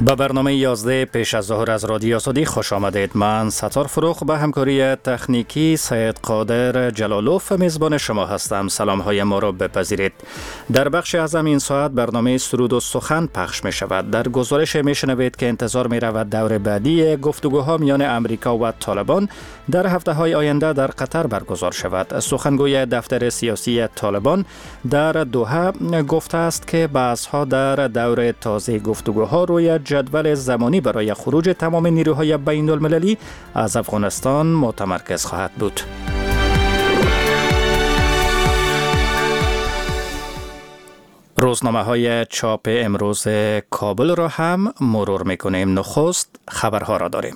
به برنامه 11 پیش از ظهر از رادیو آزادی خوش آمدید. من ستار فروخ به همکاری تکنیکی سید قادر جلالوف میزبان شما هستم. سلام های ما را بپذیرید. در بخش اعظم این ساعت برنامه سرود و سخن پخش می شود. در گزارش می شنوید که انتظار می رود دور بعدی گفتگوها میان امریکا و طالبان در هفته های آینده در قطر برگزار شود. سخنگوی دفتر سیاسی طالبان در دوحه گفته است که بحث‌ها در دور تازه گفتگوها روی جدول زمانی برای خروج تمام نیروهای بین المللی از افغانستان متمرکز خواهد بود. روزنامه‌های چاپ امروز کابل را هم مرور می‌کنیم. نخست خبرها را داریم.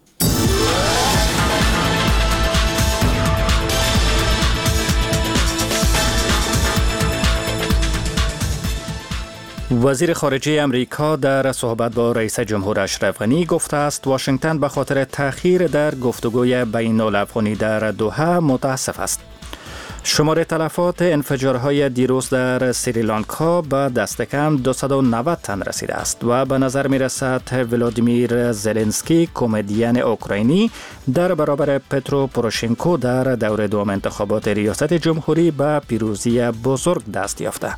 وزیر خارجه امریکا در صحبت با رئیس جمهور اشرف غنی گفته است واشنگتن به خاطر تأخیر در گفتگوی بین الافغانی در دوحه متاسف است. شمار تلفات انفجارهای دیروز در سریلانکا به دست کم 290 تن رسیده است و به نظر می رسد ولادیمیر زلنسکی کمدین اوکراینی در برابر پترو پوروشنکو در دور دوم انتخابات ریاست جمهوری به پیروزی بزرگ دست یافته.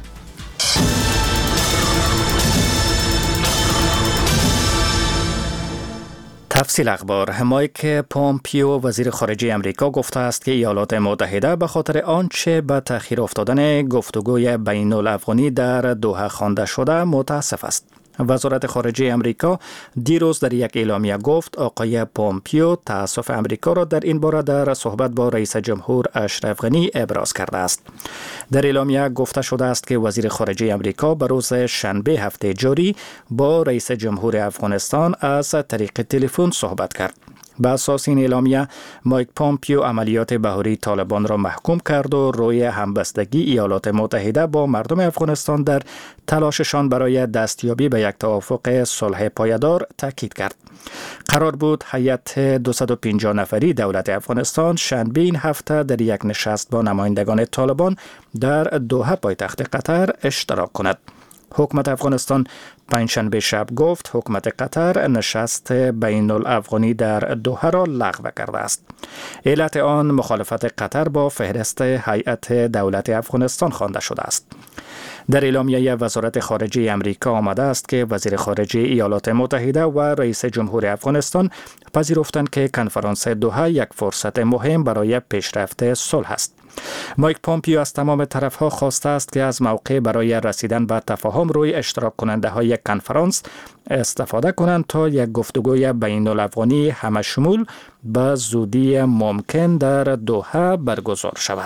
تفصیل اخبار. مایک پومپیو وزیر خارجه امریکا گفته است که ایالات متحده به خاطر آنچه به تأخیر افتادن گفتگوی بین الافغانی در دوحه خوانده شده متاسف است. وزارت خارجه امریکا دیروز در یک اعلامیه گفت آقای پومپیو تأسف امریکا را در این باره در صحبت با رئیس جمهور اشرف غنی ابراز کرده است. در اعلامیه گفته شده است که وزیر خارجه امریکا به روز شنبه هفته جاری با رئیس جمهور افغانستان از طریق تلفن صحبت کرد. به اساس این اعلامیه مایک پومپیو عملیات بهاری طالبان را محکوم کرد و روی همبستگی ایالات متحده با مردم افغانستان در تلاششان برای دستیابی به یک توافق صلح پایدار تاکید کرد. قرار بود هیئت 250 نفری دولت افغانستان شنبه این هفته در یک نشست با نمایندگان طالبان در دوحه پایتخت قطر اشتراک کند. حکومت افغانستان پنجشنبه شب گفت حکومت قطر نشست بین الافغانی در دوحه را لغو کرده است. علت آن مخالفت قطر با فهرست هیئت دولت افغانستان خوانده شده است. در اعلامیه وزارت خارجه امریکا آمده است که وزیر خارجه ایالات متحده و رئیس جمهور افغانستان پذیرفتند که کنفرانس دوحه یک فرصت مهم برای پیشرفت صلح است. مایک پومپیو از تمام طرف‌ها خواسته است که از موقع برای رسیدن به تفاهم روی اشتراک کننده های کنفرانس استفاده کنند تا یک گفتگوی بین الافغانی همه شمول به زودی ممکن در دوحه برگزار شود.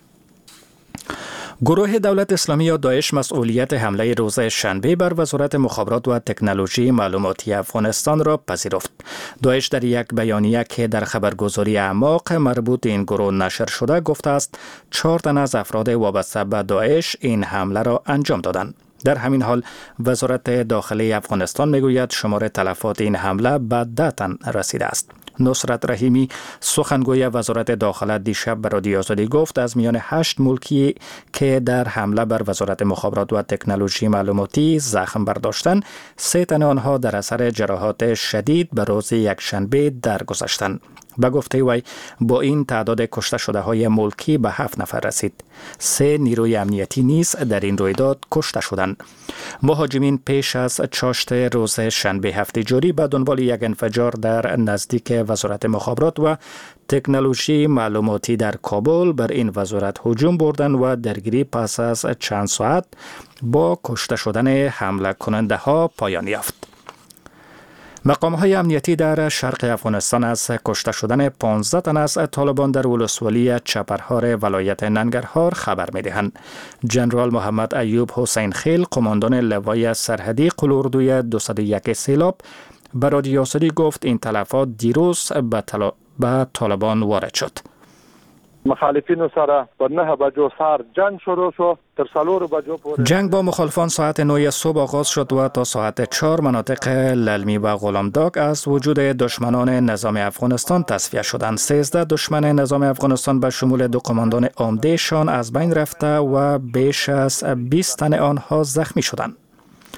گروه دولت اسلامی یا داعش مسئولیت حمله روز شنبه بر وزارت مخابرات و تکنولوژی معلوماتی افغانستان را پذیرفت. داعش در یک بیانیه که در خبرگزاری اعماق مربوط این گروه نشر شده گفته است 4 تن از افراد وابسته به داعش این حمله را انجام دادند. در همین حال وزارت داخلی افغانستان میگوید شمار تلفات این حمله به 10 تن رسیده است. نصرت رحیمی سخنگوی وزارت داخله دیشب به رادیو آزادی گفت از میان 8 ملکی که در حمله بر وزارت مخابرات و تکنولوژی معلوماتی زخم برداشتند 3 تن آنها در اثر جراحات شدید به روز یکشنبه درگذشتند. به گفته وی با این تعداد کشته شده های ملکی به 7 نفر رسید. 3 نیروی امنیتی نیز در این رویداد کشته شدند. مهاجمین پیش از چاشت روز شنبه هفته جاری به دنبال یک انفجار در نزدیک وزارت مخابرات و تکنولوژی معلوماتی در کابل بر این وزارت هجوم بردند و درگیری پس از چند ساعت با کشته شدن حمله کننده ها پایان یافت. مقام‌های امنیتی در شرق افغانستان از کشته شدن 15 تن از طالبان در ولسوالی چپرهار ولایت ننگرهار خبر می‌دهند. جنرال محمد ایوب حسین خیل قماندان لوای سرحدی قلاردوی 201 سیلاب به رادیو آزادی گفت این تلفات دیروز به طالبان وارد شد. مخالفینو سره با 9 بجو سر جنگ شروع شد تر 4 بجو پورې. جنگ با مخالفان ساعت 9 صبح آغاز شد و تا ساعت 4 مناطق للمی و غلامداغ از وجود دشمنان نظام افغانستان تصفیه شدند. 13 دشمن نظام افغانستان به شمول 2 قماندان عمدهشان از بین رفته و بیش از 20 تن آنها زخمی شدند.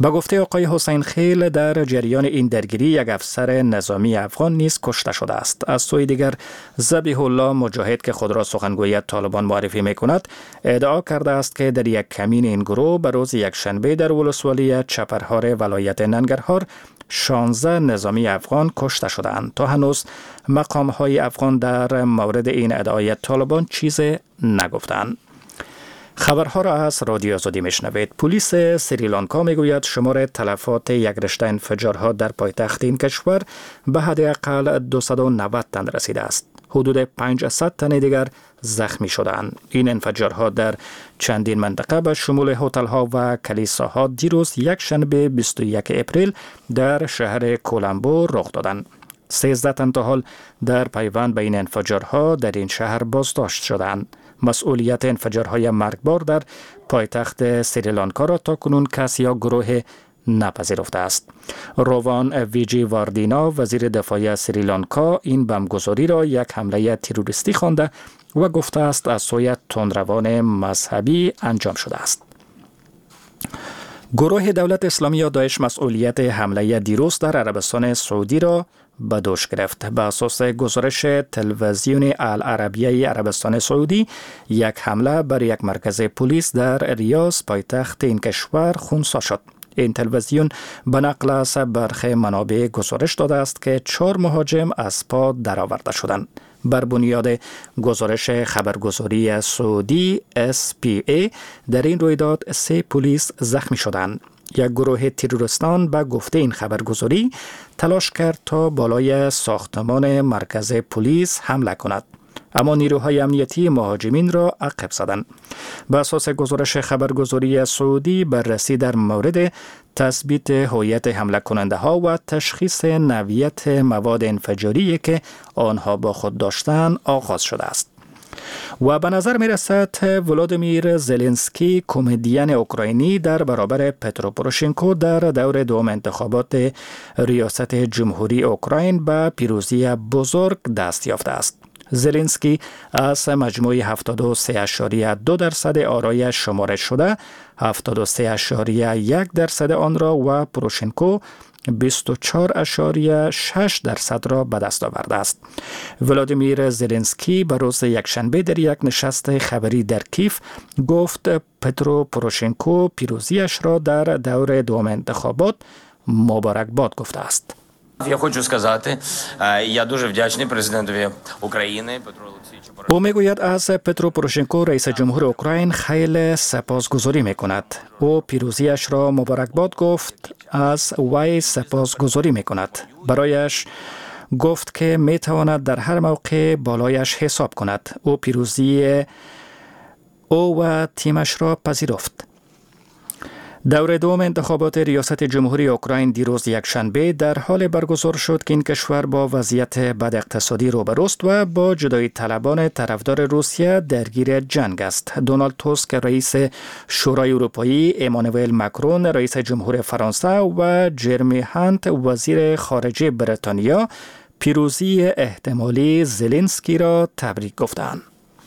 به گفته آقای حسین خیل، در جریان این درگیری یک افسر نظامی افغان نیز کشته شده است. از سوی دیگر ذبیح الله مجاهد که خود را سخنگوی طالبان معرفی می‌کند، ادعا کرده است که در یک کمین این گروه به روز یکشنبه در ولسوالی چپرهار ولایت ننگرهار 16 نظامی افغان کشته شدند. تا هنوز مقام‌های افغان در مورد این ادعای طالبان چیزی نگفتند. خبرها را از رادیو آزادی میشنوید. پلیس سریلانکا میگوید شمار تلفات یک رشته انفجارها در پایتخت این کشور به حداقل 290 تن رسیده است. حدود 500 تن دیگر زخمی شدند. این انفجارها در چندین منطقه به شمول هتل‌ها و کلیساها دیروز یک شنبه 21 اپریل در شهر کولمبو رخ دادند. 13 تن تا حال در پیوند به این انفجارها در این شهر بازداشت شدند. مسئولیت انفجارهای مرگبار در پایتخت سریلانکا را تا کنون کسی یا گروه نپذیرفته است. روان ویجی واردینا وزیر دفاع سریلانکا این بمبگذاری را یک حمله تروریستی خوانده و گفته است از سوی تندروان مذهبی انجام شده است. گروه دولت اسلامی یا داعش مسئولیت حمله دیروز در عربستان سعودی را به دوش گرفت. به اساس گزارش تلویزیون العربیه عربستان سعودی، یک حمله بر یک مرکز پلیس در ریاض پایتخت این کشور خنثی شد. این تلویزیون به نقل از برخی منابع گزارش داده است که 4 مهاجم از پا درآورده شدند. بر بنیاد گزارش خبرگزاری سعودی SPA در این رویداد 3 پلیس زخمی شدند. یک گروه تروریستان به گفته این خبرگزاری تلاش کرد تا بالای ساختمان مرکز پلیس حمله کند، اما نیروهای امنیتی مهاجمین را عقب زدند. به اساس گزارش خبرگزاری سعودی، بررسی در مورد تثبیت هویت حمله کننده ها و تشخیص نوعیت مواد انفجاری که آنها با خود داشتند آغاز شده است. و به نظر می رسد ولادیمیر زلنسکی، کمدین اوکراینی، در برابر پترو پوروشنکو در دور دوم انتخابات ریاست جمهوری اوکراین به پیروزی بزرگ دست یافته است. زلنسکی از مجموع 73.2% آرای شمارش شده 73.1% آن را و پوروشنکو 24.6% را به دست آورده است. ولادیمیر زلنسکی به روز یکشنبه در یک نشست خبری در کیف گفت پترو پوروشنکو پیروزیش را در دور دوم انتخابات مبارکباد گفته است. Я хочу сказати, я дуже вдячний президентові України Петру Олексійовичу Порошенку. او میگوید از پترو پوروشنکو رئیس جمهور اوکراین خیلی سپاسگزاری میکند. او پیروزیش را مبارکباد گفت، از وی سپاسگزاری میکند. برایش گفت که میتواند در هر موقع بالایش حساب کند. او پیروزی او و تیمش را پذیرفت. دور دوم انتخابات ریاست جمهوری اوکراین دیروز یکشنبه در حال برگزار شد که این کشور با وضعیت بد اقتصادی روبروست و با جدایی طلبان طرفدار روسیه درگیر جنگ است. دونالد توسک رئیس شورای اروپایی، امانوئل مکرون رئیس جمهور فرانسه و جرمی هانت وزیر خارجه بریتانیا پیروزی احتمالی زلنسکی را تبریک گفتند.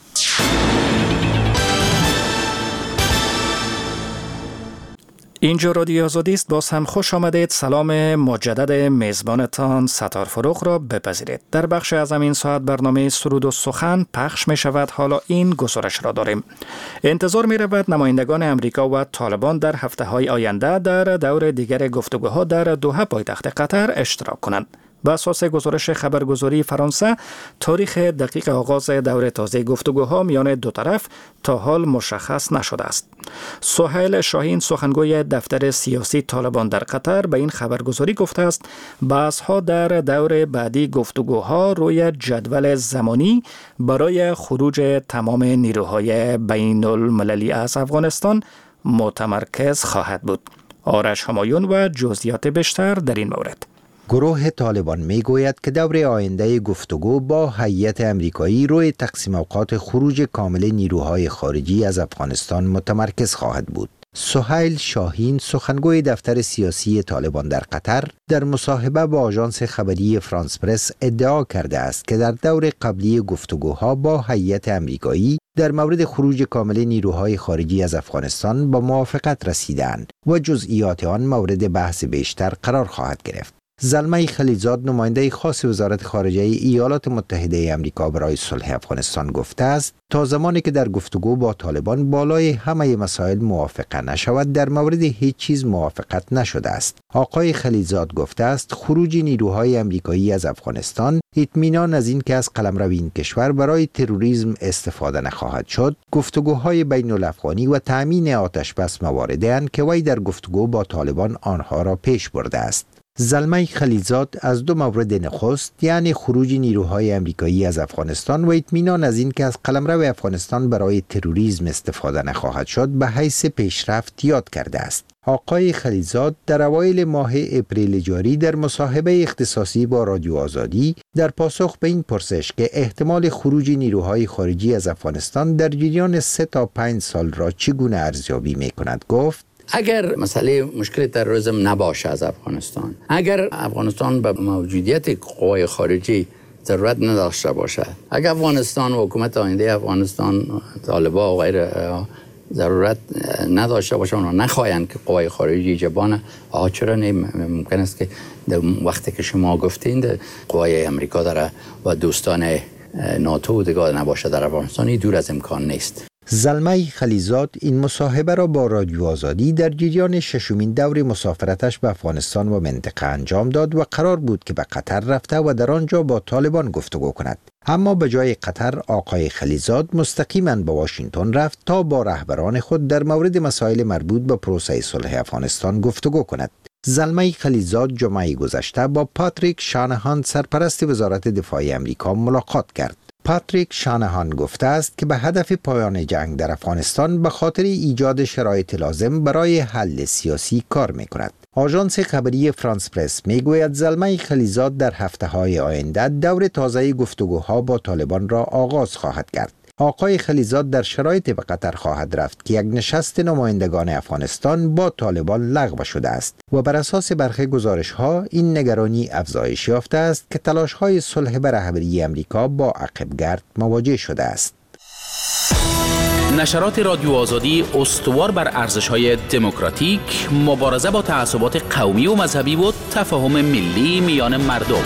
اینجا رادیو آزادی است. باز هم خوش آمدید. سلام مجدد میزبانتان ستار فروغ را بپذیرید. در بخش از این ساعت برنامه سرود و سخن پخش می شود. حالا این گزارش را داریم. انتظار می رود نمایندگان امریکا و طالبان در هفته های آینده در دور دیگر گفتگوها در دوحه پایتخت قطر اشتراک کنند. به اساس گزارش خبرگزاری فرانسه، تاریخ دقیق آغاز دور تازه گفتگوها میان دو طرف تا حال مشخص نشده است. سهیل شاهین، سخنگوی دفتر سیاسی طالبان در قطر، به این خبرگزاری گفته است بحث‌ها در دور بعدی گفتگوها روی جدول زمانی برای خروج تمام نیروهای بین المللی از افغانستان متمرکز خواهد بود. آرش همایون و جزئیات بیشتر در این مورد. گروه طالبان می گوید که دور آینده گفتگو با هیئت امریکایی روی تقسیم اوقات خروج کامل نیروهای خارجی از افغانستان متمرکز خواهد بود. سهیل شاهین، سخنگوی دفتر سیاسی طالبان در قطر، در مصاحبه با آژانس خبری فرانس پرس ادعا کرده است که در دور قبلی گفتگوها با هیئت امریکایی در مورد خروج کامل نیروهای خارجی از افغانستان با موافقت رسیدند و جزئیات آن مورد بحث بیشتر قرار خواهد گرفت. زلمه خلیلزاد نماینده خاص وزارت خارجه ایالات متحده آمریکا برای صلح افغانستان گفته است تا زمانی که در گفتگو با طالبان بالای همه مسائل موافقه نشود در مورد هیچ چیز موافقت نشده است. آقای خلیلزاد گفته است خروج نیروهای آمریکایی از افغانستان اطمینان از این که از قلمرو این کشور برای تروریسم استفاده نخواهد شد، گفتگوهای بین الافغانی و تامین آتش بس مواردی اند که وی در گفتگو با طالبان آنها را پیش برده است. زلمه خلیلزاد از دو مورد نخست یعنی خروج نیروهای آمریکایی از افغانستان و اطمینان از این که از قلمرو افغانستان برای تروریسم استفاده نخواهد شد به حیث پیشرفت یاد کرده است. آقای خلیلزاد در اوایل ماه اپریل جاری در مصاحبه اختصاصی با رادیو آزادی در پاسخ به این پرسش که احتمال خروج نیروهای خارجی از افغانستان در جریان 3 تا 5 سال را چگونه ارزیابی می‌کند گفت: اگر مسئله مشکل تروریسم نباشه از افغانستان، اگر افغانستان به موجودیت قوای خارجی ضرورت نداشته باشه، اگر افغانستان و حکومت آینده افغانستان، طالبان و غیره ضرورت نداشته باشه و نخواهند که قوای خارجی جبانه، چرا ممکن است که در وقتی که شما گفتین قوای امریکا داره و دوستان ناتو دیگه نباشه در افغانستان، دور از امکان نیست. زلمه خلیلزاد این مصاحبه را با رادیو آزادی در جریان 6مین دور مسافرتش به افغانستان و منطقه انجام داد و قرار بود که به قطر رفته و در آنجا با طالبان گفتگو کند. اما به جای قطر آقای خلیلزاد مستقیما به واشنگتن رفت تا با رهبران خود در مورد مسائل مربوط به پروسه صلح افغانستان گفتگو کند. زلمه خلیلزاد جمعه گذشته با پاتریک شانهان سرپرست وزارت دفاع آمریکا ملاقات کرد. پاتریک شانهان گفته است که به هدف پایان جنگ در افغانستان به خاطر ایجاد شرایط لازم برای حل سیاسی کار می‌کند. آژانس خبری فرانس پرس میگوید زلمه خلیلزاد در هفته‌های آینده دور تازه گفتگوها با طالبان را آغاز خواهد کرد. آقای خلیلزاد در شرایط به قطر خواهد رفت که یک نشست نمایندگان افغانستان با طالبان لغو شده است و بر اساس برخی گزارش‌ها این نگرانی افزایش یافته است که تلاش‌های صلح به رهبری آمریکا با عقب‌گرد مواجه شده است. نشرات رادیو آزادی استوار بر ارزش‌های دموکراتیک، مبارزه با تعصبات قومی و مذهبی و تفاهم ملی میان مردم.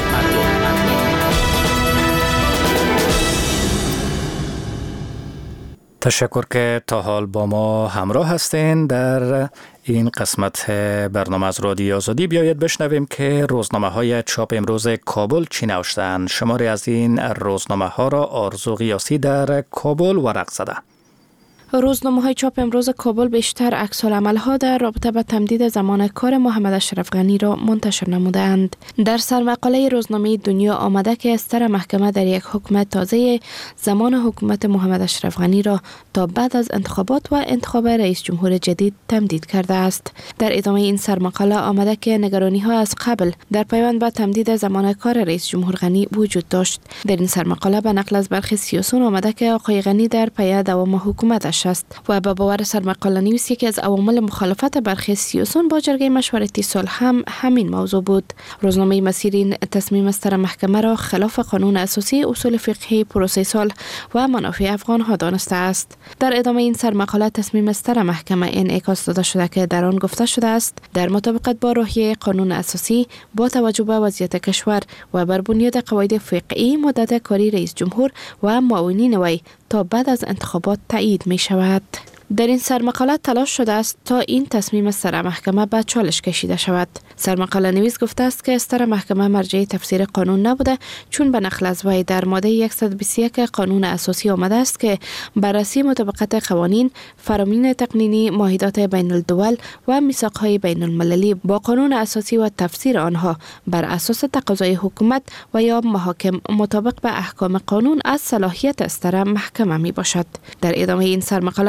تشکر که تا حال با ما همراه هستین. در این قسمت برنامه از رادیو آزادی بیایید بشنویم که روزنامه‌های چاپ امروز کابل چی نوشتند. شماری از این روزنامه‌ها را آرزو غیاثی در کابل ورق زده. روزنامه‌های چاپ امروز کابل بیشتر عکس‌العمل‌ها در رابطه با تمدید زمان کار محمد اشرف غنی را منتشر نمودند. در سرمقاله روزنامه دنیا آمده که استر محکمه در یک حکم تازه زمان حکومت محمد اشرف غنی را تا بعد از انتخابات و انتخاب رئیس جمهور جدید تمدید کرده است. در ادامه این سرمقاله آمده که نگرانی‌ها از قبل در پیوند به تمدید زمان کار رئیس جمهور غنی وجود داشت. در این سرمقاله به نقل از برخی سیاسیون آمده که آقای غنی در پی دوام حکومتش است و به باور سرمقاله نویس یکی از عوامل مخالفت برخی سیاسیون با جرگه مشورتی صلح هم همین موضوع بود. روزنامه مسیر این تصمیم استر محکمه را خلاف قانون اساسی، اصول فقهی پروسه صلح و منافع افغان‌ها دانسته است. در ادامه این سرمقاله تصمیم استر محکمه انعکاس داده شده که در آن گفته شده است در مطابقت با روحیه قانون اساسی با توجه به وضعیت کشور و بر بنیاد قواعد فقهی مدت کاری رئیس جمهور و معاونین وی تا بعد از انتخابات تایید می شود. در این سرمقاله تلاش شده است تا این تصمیم استر محکمه به چالش کشیده شود. سرمقاله نویس گفته است که استر محکمه مرجع تفسیر قانون نبوده، چون به نقل از وی در ماده 121 قانون اساسی آمده است که بررسی مطابقت قوانین، فرامین تقنینی، معاهدات بین الدول و میثاق‌های بین المللی با قانون اساسی و تفسیر آنها بر اساس تقاضای حکومت و یا محاکم مطابق به احکام قانون از صلاحیت استر محکمه می باشد. در ادامه این سرمقاله گفته شده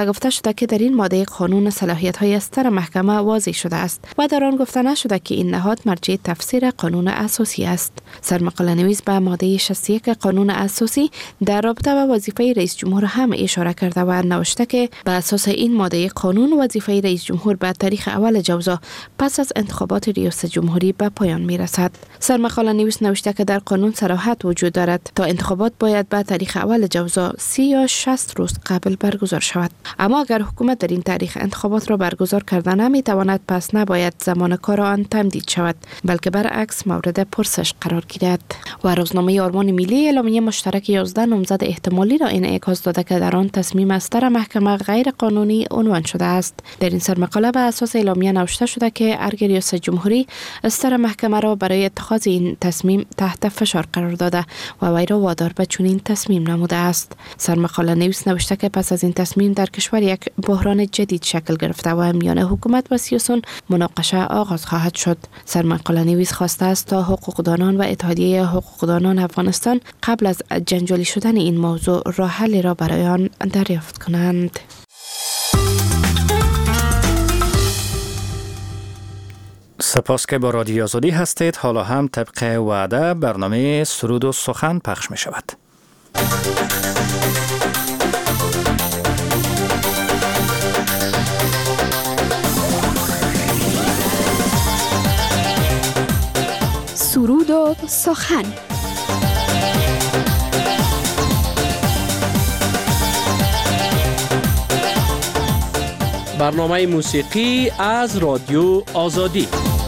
شده که در این ماده قانون صلاحیت‌های ستر محکمه واضح شده است و در آن گفته نشده که این نهاد مرجع تفسیر قانون اساسی است. سرمقاله نویس به ماده 61 قانون اساسی در رابطه با وظیفه رئیس جمهور هم اشاره کرده و نوشته که به اساس این ماده قانون وظیفه رئیس جمهور به تاریخ اول جوزا پس از انتخابات ریاست جمهوری به پایان میرسد. سرمقاله نویس نوشته که در قانون صراحت وجود دارد تا انتخابات باید به تاریخ اول جوزا 30 یا 60 روز قبل برگزار شود. اما اگر حکومت در این تاریخ انتخابات را برگزار کرده نمیتواند، پس نباید زمان کار آن تمدید شود، بلکه برعکس مورد پرسش قرار گیرد. و روزنامه آرمان ملی اعلامیه مشترک 11 نامزد احتمالی را انعکاس داده که در آن تصمیم ستر محکمه غیر قانونی عنوان شده است. در این سرمقاله به اساس اعلامیه نوشته شده که ارگ ریاست جمهوری ستر محکمه را برای اتخاذ این تصمیم تحت فشار قرار داده و وی را وادار به چنین تصمیم نموده است. سرمقاله نویس نوشته که پس از این تصمیم در کشور یک بحران جدید شکل گرفته و میان حکومت و سیاسیون مناقشه آغاز خواهد شد. سرمقاله نویس خواسته است تا حقوقدانان و اتحادیه حقوقدانان افغانستان قبل از جنجالی شدن این موضوع راه حلی را برای آن دریافت کنند. سپاس که با رادیو آزادی هستید. حالا هم طبق وعده برنامه سرود و سخن پخش می شود. سرود و سخن. برنامه موسیقی از رادیو آزادی.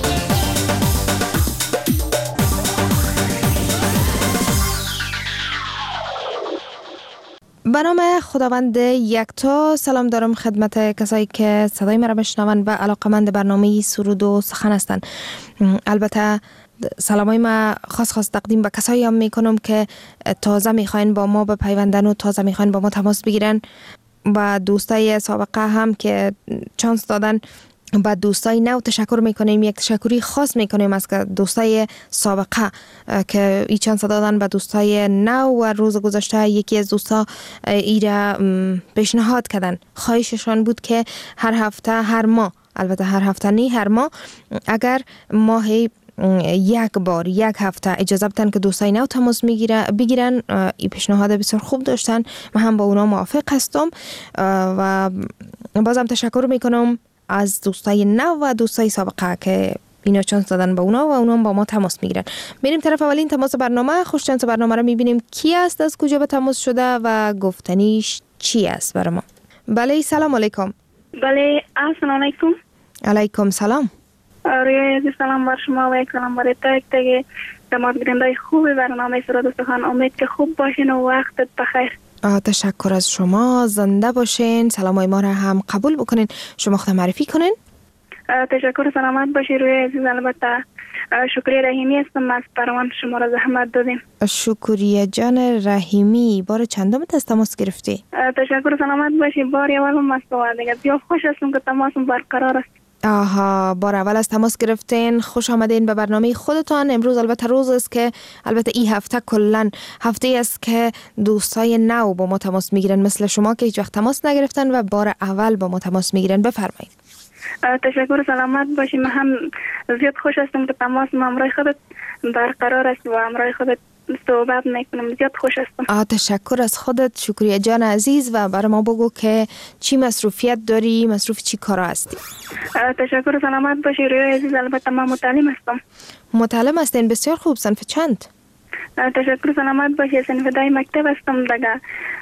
به نام خداوند یکتا. سلام دارم خدمت کسایی که صدای مرا بشنوند و علاقمند برنامه سرود و سخن هستند. البته سلامای ما خاص تقدیم به کسایی هم میکنم که تازه میخواین با ما بپیوندن و تازه میخواین با ما تماس بگیرن، و دوستای سابقه هم که چانس دادن. با دوستای نو تشکر میکنیم. یک تشکری خاص میکنیم از دوستای سابقه که این چانس دادن به دوستای نو، و روز گذشته یکی از دوستا ایره پیشنهاد کردن. خواهششان بود که هر هفته، هر ماه، البته هر هفته نه، هر ماه اگر ماهی یک بار، یک هفته اجازه بدن که دوستای نو تماس بگیرن. این پیشنهاد بسیار خوب داشتن، من هم با اونا موافق هستم و بازم تشکر میکنم از دوستای نو و دوستای سابقه که اینا چانس دادن به اونا و اونا با ما تماس میگیرن. بریم طرف اولین تماس برنامه. خوش چانس برنامه رو میبینیم کی است، از کجا به تماس شده و گفتنیش چی است برای ما. بله، سلام علیکم. بله، السلام علیکم. علیکم سلام. روی عزیز، سلام بر شما و یک سلام برای تک تک تماشاگران خوب برنامه سرود و سخن. امید که خوب باشین و وقتت بخیر. تشکر از شما، زنده باشین. سلامای ما را هم قبول بکنین. شما خود معرفی کنین. تشکر، سلامت باشی روی عزیز. البته شکریه رحیمی هستم از پروان، شما را زحمت دادیم. شکریه جان رحیمی، بار چندم از تماس گرفتی؟ تشکر، سلامت باشی. بار اولم است و دیگه بیا خوش هستم که تماسم برقرار است. آها، بار اول از تماس گرفتین. خوش آمدین به برنامه خودتان. امروز البته روز است که این هفته کلن هفته است که دوستای نو با ما تماس میگیرن، مثل شما که هیچ وقت تماس نگرفتن و بار اول با ما تماس میگیرن. بفرمایید. تشکر، سلامت باشی. من هم زیاد خوش هستم که تماسم همراه خودت برقرار است و همراه خودت صحبت میکنم. زیاد خوش هستم. تشکر از خودت. شکریه جان عزیز. و برای ما بگو که چی مصروفیت داری، مصروف چی کارا هستی؟ تشکر، سلامت باشی روی عزیز. البته من متعلم هستم. متعلم هستین؟ بسیار خوب. صنف چند؟ تشکر، سلامت باشی. صنف دای مکتب هستم دیگه.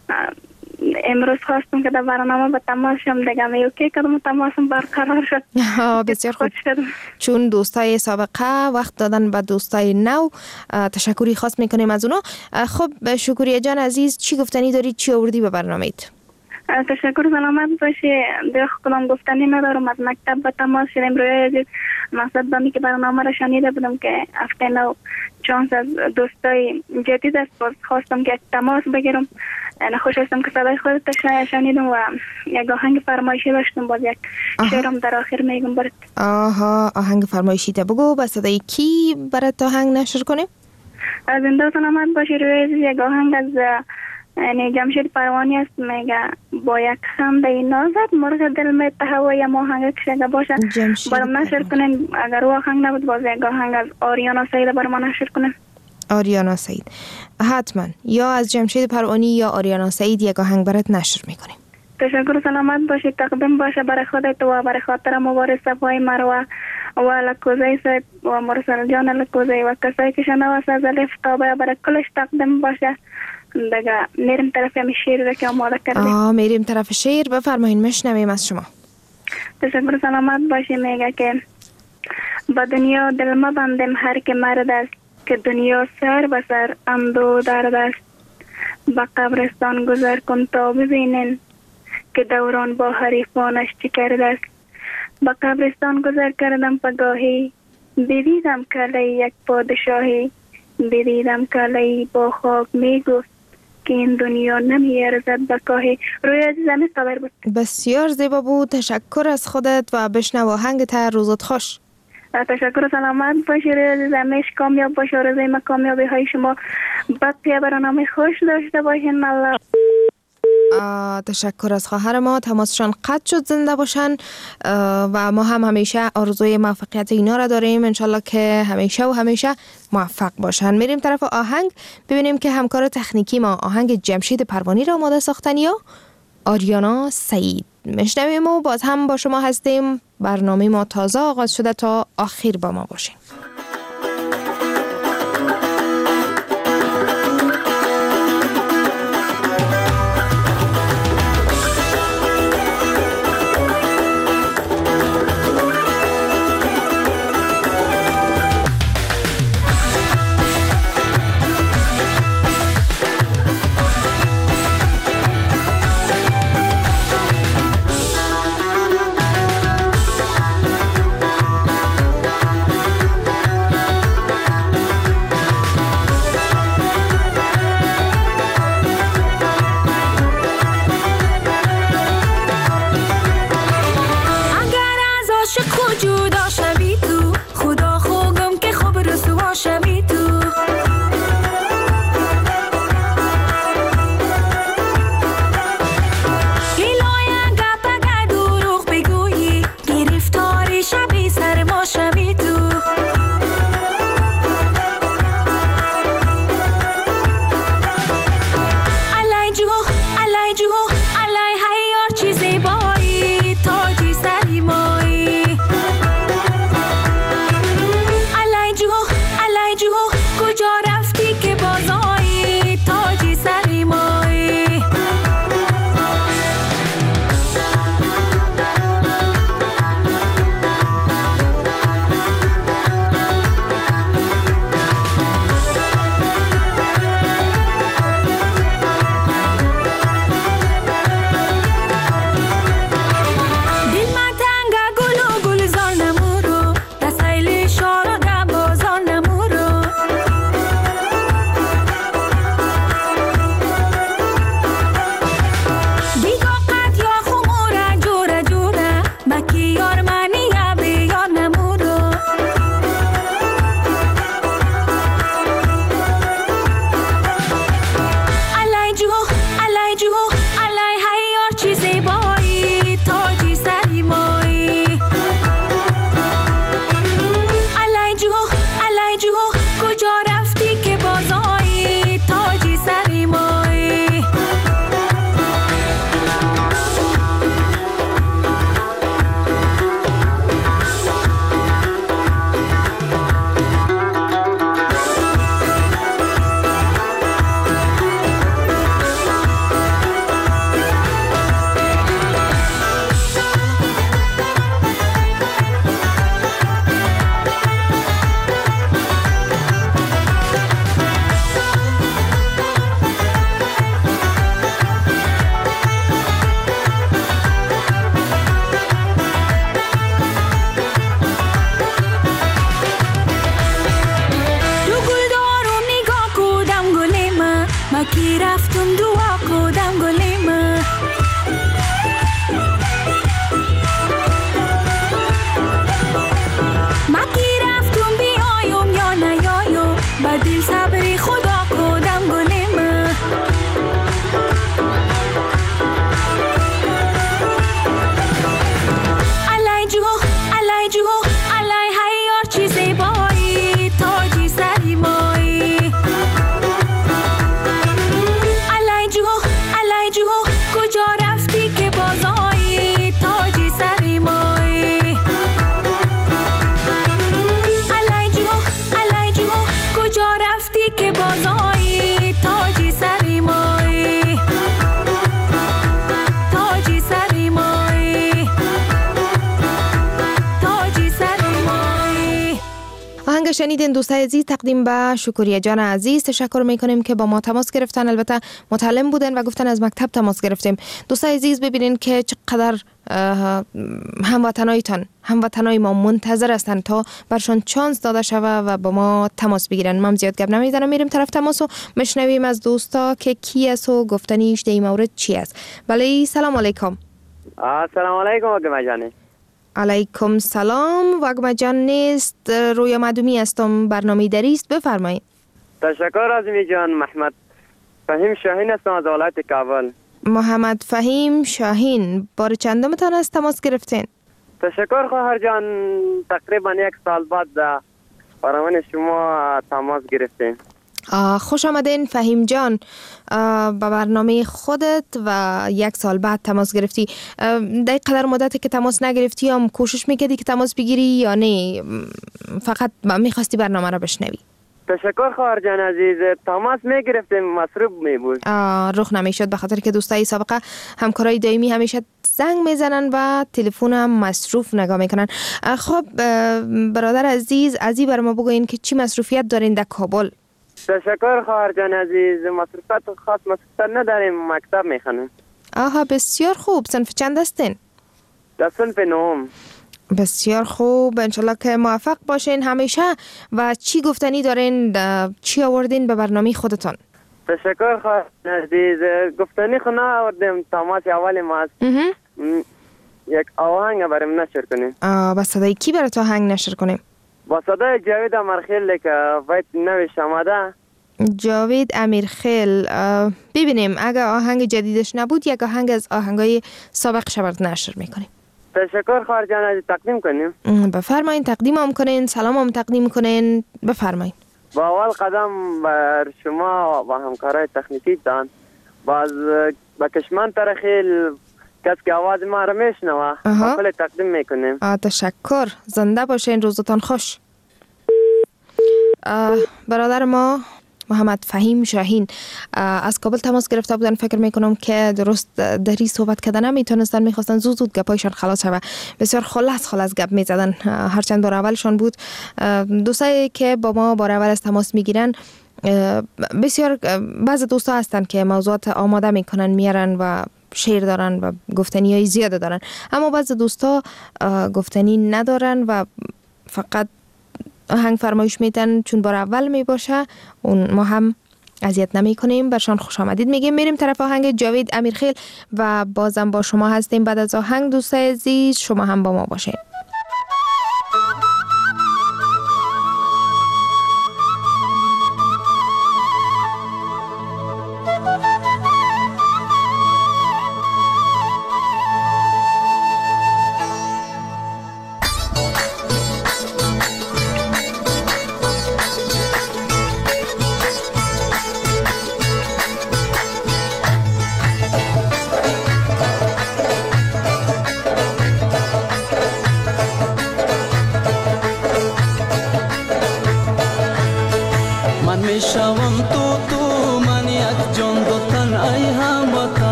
امروز خواستم که در برنامه به تماس شم دیگه. میوکی کدوم تماسم برقرار شد. بسیار خوب. چون دوستای سابقه وقت دادن به دوستای نو، تشکری خاص میکنیم از اونا. خب شکریه جان عزیز، چی گفتنی داری، چی آوردی به برنامه‌ت؟ تشکر، سلامت باشی. دیگه کدام گفتنی ندارم. از مکتب به تماس شدیم روی عزیز. مقصد بمی که برنامه را شنیده بودم که هفته نو چانس از دوستای جدید است. باز خواستم که تماس بگیرم. خوش هستم که صدای خودت شنیدم و یک آهنگ فرمایشی داشتم. باز یک شعرم در آخر میگم برات. آهنگ فرمایشی تا بگو. با صدای کی برات آهنگ نشر کنیم؟ زنده سلامت باشی روی عزیز. یک آهنگ از یعنی جمشید پروانی است، میگه با یک خنده نازت مرغ دل می تهوی آهنگ کشیده باشه. برام نشر کنین. اگر او آهنگ نبود باز یک آهنگ از آریانا سعید برام نشر کنین. آریانا سعید حتما، یا از جمشید پروانی یا آریانا سعید یک آهنگ برات نشر میکنیم. تشکر، سلامت باشید. تقدیم باشه برای خودت و برای خاطر مبارز صفای مروه و لکوزی سید و مرسل جان لکوزی و کسایی که شنواس از الف تابه برای کلش تقدیم باشه. دیگه میریم طرف همی شیر را که آماده کردیم. میریم طرف شیر، بفرمایین میشنویم از شما. تشکر، سلامت باشی. میگه که با دنیا دل مبندم هر که مرد است، که دنیا سر و سر اندو درد است. با قبرستان گذر کن تا ببینن که دوران با حریفانش چی کرده است. با قبرستان گذر کردم پگاهی، بدیدم کلی یک پادشاهی. بدیدم کلی با خاک میگفت که این دنیا نمیارزد بکاهی. روی عزیزم خبر بود. بسیار زیبا بود. تشکر از خودت و بشنو آهنگت. روزت خوش. تشکر، سلامت باشی. روی عزیزمش کامیاب باشه. آرزوی ما کامیابی های شما بقیه برنامه خوش داشته باشین. الله. تشکر از خواهر ما، تماسشان قطع شد. زنده باشن و ما هم همیشه آرزوی موفقیت اینا را داریم. انشالله که همیشه موفق باشن. میریم طرف آهنگ ببینیم که همکار تکنیکی ما آهنگ جمشید پروانی را آماده ساختن یا آریانا سعید. میشنویم و باز هم با شما هستیم. برنامه ما تازه آغاز شده، تا آخر با ما باشیم. شنیدین دوستای عزیز، تقدیم به شکریه جان عزیز تشکر میکنیم که با ما تماس گرفتن. البته متعلم بودن و گفتن از مکتب تماس گرفتیم. دوستای عزیز ببینین که چقدر هموطنای ما منتظر هستن تا برشان چانس داده شوه و با ما تماس بگیرن. ما زیاد گپ نمیزنم، میریم طرف تماس و مشنویم از دوستا که کی است و گفتنیش در این مورد چی است. بله سلام علیکم. سلام علیکم وگمه جانی. علیکم سلام. وگمه جان نیست، رویا مدومی هستم، برنامه دریست، بفرمایید. تشکر عظیمی جان. محمد فهیم شاهین هستم از ولایت کابل. محمد فهیم شاهین، بار چندمتان از تماس گرفتین؟ تشکر خواهر جان، تقریبا 1 سال بعد برنامه شما تماس گرفتیم. خوش آمدین فهیم جان به برنامه خودت و 1 سال بعد تماس گرفتی. در قدر مدتی که تماس نگرفتی هم کوشش میکردی که تماس بگیری یا نه فقط میخواستی برنامه را بشنوی؟ تشکر خواهر جان عزیز، تماس میگرفتیم مصروف می بود، رخ نمیشد به خاطر که دوستای سابقه همکارای دائمی همیشه زنگ میزنن و تلفن هم مصروف نگاه میکنن. خب برادر عزیز بر ما بگوین که چی مصروفیت دارین در کابل؟ تشکر خواهر جان عزیز، مصروفیت خاص مصروفیت نداریم، مکتب میخونیم. بسیار خوب. صنف چند هستین؟ در صنف 9. بسیار خوب، انشالله که موفق باشین همیشه. و چی گفتنی دارین، چی آوردین به برنامه خودتان؟ تشکر خواهر عزیز، گفتنی خو نآوردیم، تماس اولی ما است. یک آهنگ بریم نشر کنیم. با صدای کی برات آهنگ نشر کنیم؟ با صدای جاوید امیرخیل که باید نویش آمده. جاوید امیرخیل. ببینیم اگه آهنگ جدیدش نبود یک آهنگ از آهنگای سابق شبرد نشر میکنیم. تشکر خواهر جان عزیز، تقدیم کنیم. بفرمایین، تقدیم هم کنین، سلام هم تقدیم کنین، بفرمایین. با اول قدم بر شما و همکارای تکنیکی تان با کشمن ترخیل کس که آواز ما را میشنوه کل تقدیم میکنیم. تشکر، زنده باشین، روزتان خوش. برادر ما محمد فهیم شاهین از کابل تماس گرفته بودن. فکر میکنم که درست دری صحبت کردن نمیتونستن، میخواستن زود گپایشان خلاص شوه. بسیار خلاص گپ میزدن، هرچند بار اولشان بود. دوستایی که با ما بار اول از تماس میگیرن بسیار بعض دوستا هستن که موضوعات آماده میکنن میارن و شعر دارن و گفتنی های زیاده دارن، اما بعض دوستا گفتنی ندارن و فقط آهنگ فرمایش میدن. چون بار اول میباشه اون ما هم اذیت نمی کنیم، برشان خوش آمدید میگیم. میریم طرف آهنگ جاوید امیرخیل و بازم با شما هستیم. بعد از آهنگ دوستای عزیز شما هم با ما باشین.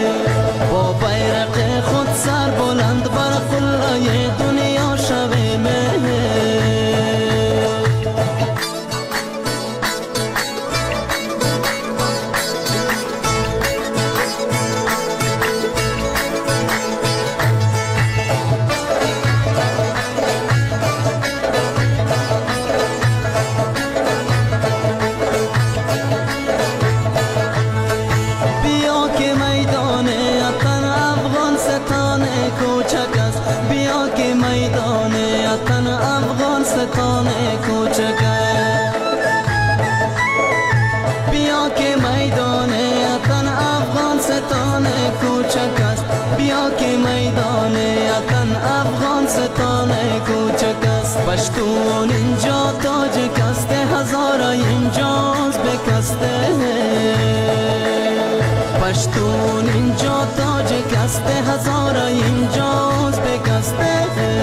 با بیرق خود سر بلند بر قله دنیا شویم. ستان کوچک است. بیا که میدان وطن افغانستان کوچک است. بیا که میدان وطن افغانستان کوچک است. پشتون اینجا تاجک است، هزارا اینجاست بکسته. پشتون اینجا تاجک است، هزارا اینجاست بکسته.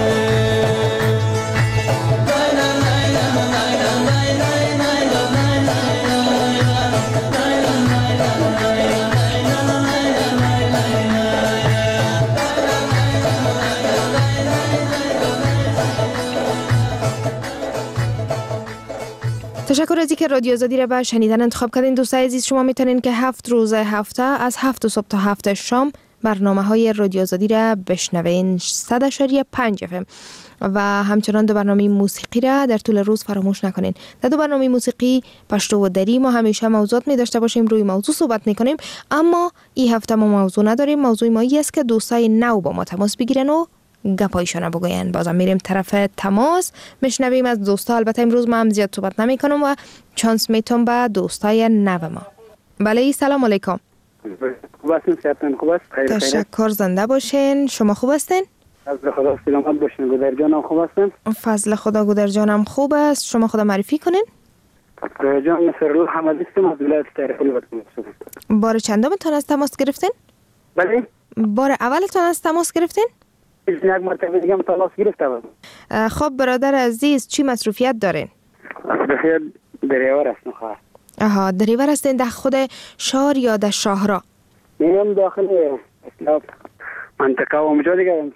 تشکر از اینکه رادیو آزادی را به شنیدن انتخاب کردین. دوستای عزیز، شما میتونین که 7 روز هفته از 7 صبح تا 7 شام برنامه‌های رادیو آزادی را بشنوین 100.5 FM و همچنان دو برنامه موسیقی را در طول روز فراموش نکنین. در دو برنامه موسیقی پشتو و دری ما همیشه موضوعات می داشته باشیم، روی موضوع صحبت میکنیم، اما این هفته ما موضوع نداریم. موضوع ما است که دوستای نو با ما تماس بگیرن و گپایشون بگوین. بازم میریم طرف تماس میشنویم از دوستا. البته امروز ما هم زیاد صحبت نمی کنم و چانس میتونم به دوستای نو ما. بله، سلام علیکم. خوب هستین؟ صحتتون خوب است؟ خیر. تشکر، زنده باشین. شما خوب هستین؟ فضل خدا سلامت باشین. گودر جانم خوب هستین؟ فضل خدا گودر جانم خوب است. شما خدا معرفی کنین. گودر جان نصرالله حمدی هستم از ولایت تهران وطن. بار چندمتون از تماس گرفتین؟ بله. بار اولتون از تماس گرفتین؟ یک مرتبه دیگه تماس گرفتم. خب برادر عزیز، چی مصروفیت دارین؟ بخیر، دریور هستم. خواهر. آها، دریور هستین. در خود شهر یا در شهرها؟ میام داخل اسلاف منطقه و اونجا دیگه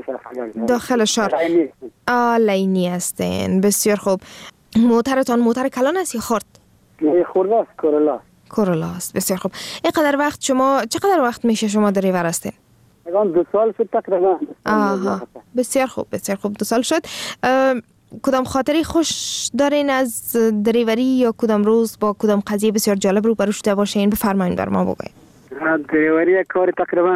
داخل شهر. لینی هستین. بسیار خوب. موترتان موتر کلان است یا خرد؟ نه، خرد است. کورولا است. بسیار خوب. اینقدر وقت شما چقدر وقت میشه شما دریور هستین؟ 2 سال شد تقریبا. آها، بسیار خوب، بسیار خوب. 2 سال شد. کدام خاطری خوش دارین از دریوری یا کدام روز با کدام قضیه بسیار جالب رو برو شده باشین؟ بفرمایید بر ما بگوین. دریوری یک کار تقریبا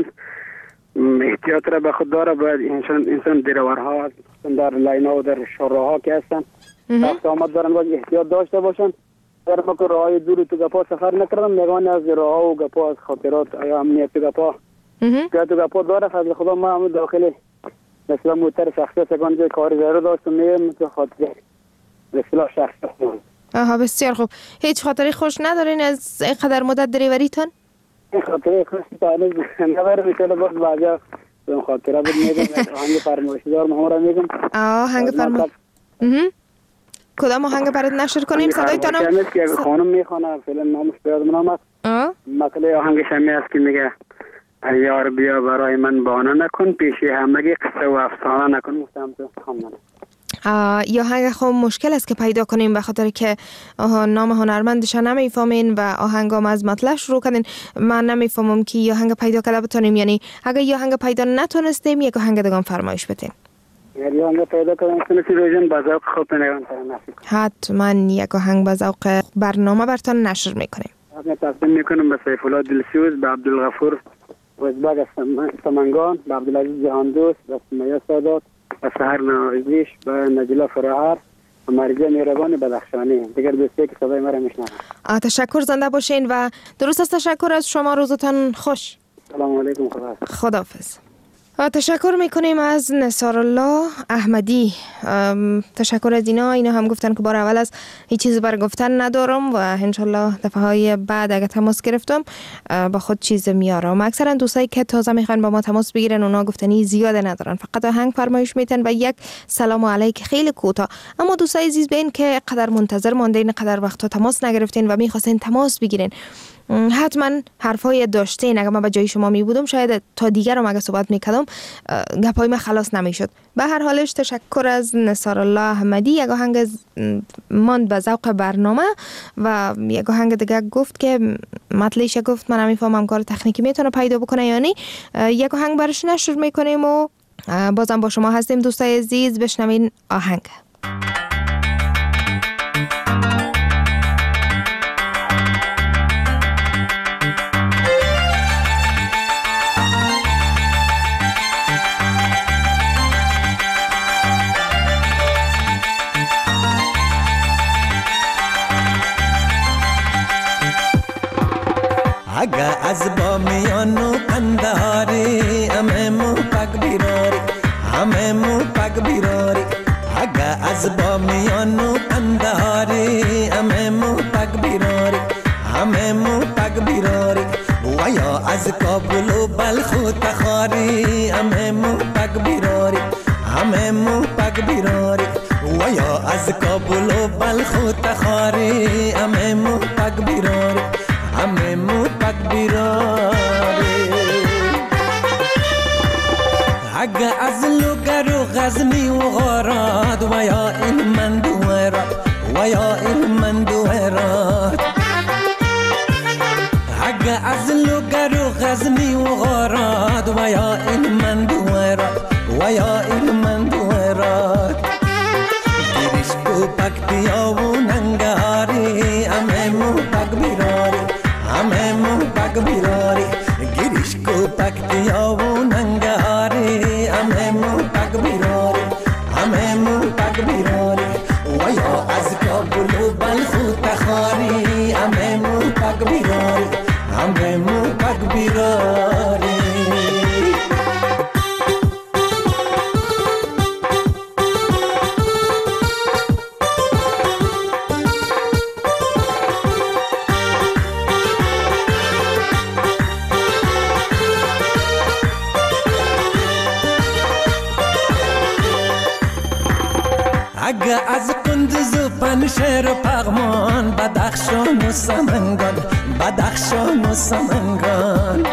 احتیاط را به خود داره. باید انسان دریورها در لاینا و در شهرها که هستن رفت آمد دارن باید احتیاط داشته باشن. در ما که راهای دور تو گپا سفر نکردم، میگن از راه و گپا از خاطرات یا امنیت گپا که تو گپا داره. فضل خدا ما هم داخل مثلا موتر شخصی سگان جای کار زیرو داشتم میرم تو خاطر مثلا شخصی. آها، بسیار خوب. هیچ خاطری خوش ندارین از اینقدر مدت دریوریتون؟ این خاطری خوش تعریف نداره. میشه باز بعدا اون خاطره بود میگم. آهنگ فرمایشدار ما را میگم. آهنگ فرمایش. کدام آهنگ برات نشر کنیم؟ صدایتانم که خانم میخونه فعلا نامش یادم نمیاد. مقاله آهنگش هم است که میگه یار بیا برای من بانه نکن، پیشی همگی قصه و افسانه نکن. مستم تو خانم. یا آهنگ خب مشکل است که پیدا کنیم به خاطر که نام هنرمندش نمیفهمین و آهنگام از مطلع شروع کردین. من نمیفهمم که یا آهنگ پیدا کرده بتونیم، یعنی اگر یا آهنگ پیدا نتونستیم یک آهنگ دیگه فرمایش بدین. یعنی آهنگ پیدا کردن سنتی روزن با ذوق خود نگان کنم. حتما یک آهنگ با ذوق برنامه براتون نشر میکنیم. من تقدیم میکنم به سیف الله دلسوز، به عبدالغفور وزباگ سمنگان، به عبدالعزیز جهاندوست، به سمیه سادات، به سحر نوازیش، به نجلا فرعار و مرجع مهربان بدخشانی. دیگر دوستی که صدای مرا میشنوند. تشکر، زنده باشین و درست است. تشکر از شما. روزتان خوش. سلام علیکم. خداحافظ. تشکر میکنیم از نصرالله احمدی. تشکر از اینا هم گفتن که بار اول از هیچ چیز بر گفتن ندارم و انشالله دفعه های بعد اگه تماس گرفتم با خود چیز میارم. اکثرا دوستایی که تازه میخوان با ما تماس بگیرن اونا گفتنی زیاده ندارن، فقط آهنگ فرمایش میتن و یک سلام علیک خیلی کوتاه. اما دوستای عزیز بین که قدر منتظر ماندین، قدر وقتا تماس نگرفتین و میخواستین تماس بگیرین، حتما حرفای داشتین. اگه من به جای شما می بودم شاید تا دیگر هم اگه صحبت میکردم گپای من خلاص نمیشد. به هر حالش تشکر از نصرالله احمدی. یک آهنگ ماند به ذوق برنامه و یک آهنگ دیگه گفت که مطلعش گفت من نمیفهمم کار تکنیکی میتونه پیدا بکنه یا نه. یک آهنگ برش نشر میکنیم و بازم با شما هستیم دوستای عزیز. بشنوین آهنگ. اگه از با میان و قندهاری همه مو پک بیراری همه مو پک بیراری اگه از با میان و قندهاری همه مو پک بیراری همه مو پک بیراری و یا از کابل و بلخ و تخاری همه مو پک بیراری همه مو پک بیراری و یا از کابل و بلخ و تخاری همه مو پک بیراری همه مو پک بیراری اگه از لوگر و غزنی و غارات و یا علمند و هرات و یا علمند و هرات اگه از لوگر و غزنی و غارات و یا علمند و هرات و یا علمند و هرات گیرش کو پکتیا و ننگاری همه مو پک بیراری همه مو پک بیراری گیرش کو پکتیا و ننگاری همه مو پک بیراری همه مو پک بیراری و یا از کابل و بلخ و تخاری همه مو پک بیراری همه مو پک بیراری اگه از قندوز و پنشهر و پغمان بدخشان و سمنگان بدخشان و سمنگان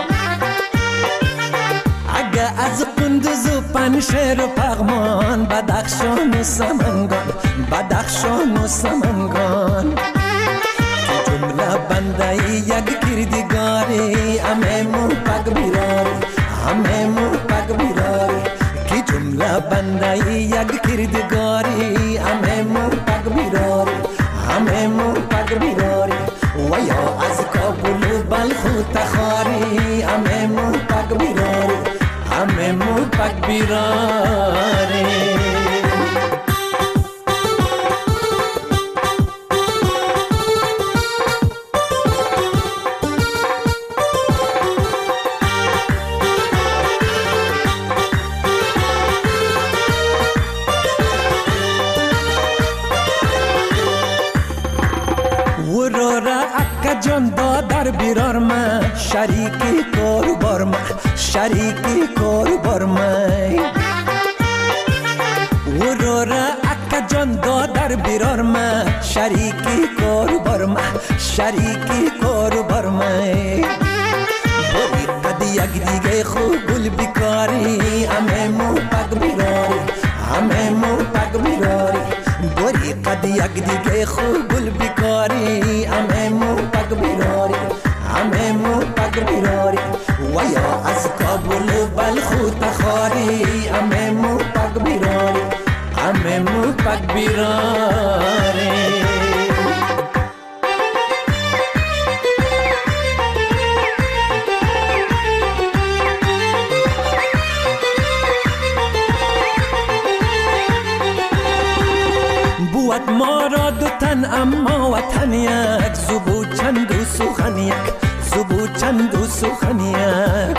اگه از قندوز و پنشهر و پغمان بدخشان و سمنگان بدخشان و سمنگان که جمله بنده یک کردگاری همه مو پک بیراری همه مو پک بیراری که جمله بنده یک کردگاری همه مو پک بیراری همه مو پک بیراری و یا از کابل و بلخ و تخاری همه مو پک بیراری همه مو پک بیراری جان دادر بیرار من شریکی کار بار من شریکی کار بار من ورورا اکا جان دادر بیرار من شریکی کار بار من شریکی کار بار من باری قد یک دیگه خوب گل بیکاری همه مو پک بیراری همه مو پک بیراری باری قد یک دیگه خوب گل بیکاری همه مو پک بیراری همه مو پک بیراری و یا از کابل و بلخ و تخاری همه مو پک بیراری همه مو پک بیراری بود ما را دو تن اما وطن یک زبو چند و سخن یک زبو چند و سخن یک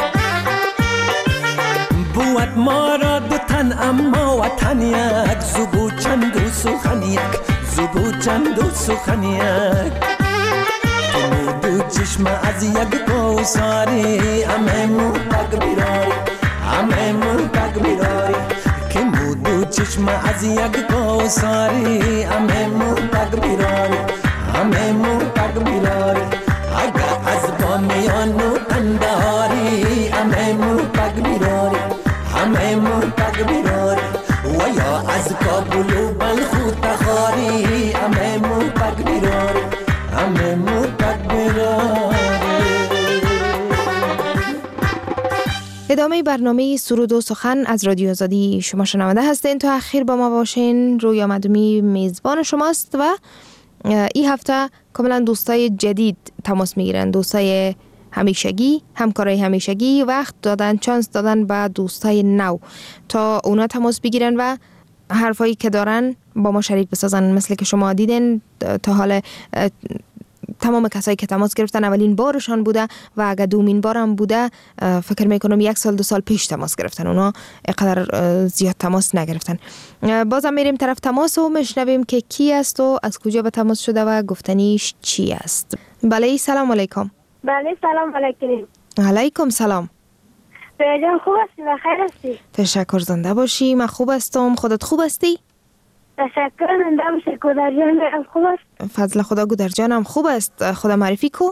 بود ما را دو تن اما وطن یک زبو چند و سخن یک زبو چند و سخن یک تو دو چشم از یک کوثری همه مو پک بیراری همه مو پک بیراری که دو چشم از یک کوثری همه مو پک بیراری همه مو پک بیراری اگه از بامیان و قندهاری همه مو پک بیراری همه مو پک بیراری و یا از کابل و بلخ و تخاری همه مو پک بیراری همه مو پک بیراری. ادامه برنامه سرود و سخن از رادیو آزادی شما شنونده هستین. تا اخیر با ما باشین. رویا مدومی میزبان شماست و این هفته کاملا دوستای جدید تماس میگیرن، دوستای همیشگی، همکارای همیشگی وقت دادن، چانس دادن به دوستای نو تا اونا تماس بگیرن و حرفایی که دارن با ما شریک بسازن. مثل که شما دیدین تا حال تمام کسایی که تماس گرفتن اولین بارشان بوده و اگر دومین بارم بوده فکر میکنم 1 سال 2 سال پیش تماس گرفتن، اونا اینقدر زیاد تماس نگرفتن. بازم میریم طرف تماس و میشنویم که کی است و از کجا به تماس شده و گفتنیش چی است. بله سلام علیکم. بله سلام علیکم. علیکم سلام. جان خوب هستی و خیر هستی؟ تشکر، زنده باشی. من خوب هستم، خودت خوب هستی؟ تشکر، زنده باشی. گودر جان خوب است؟ فضل خدا گودر جانم خوب است. خدا معرفی کو؟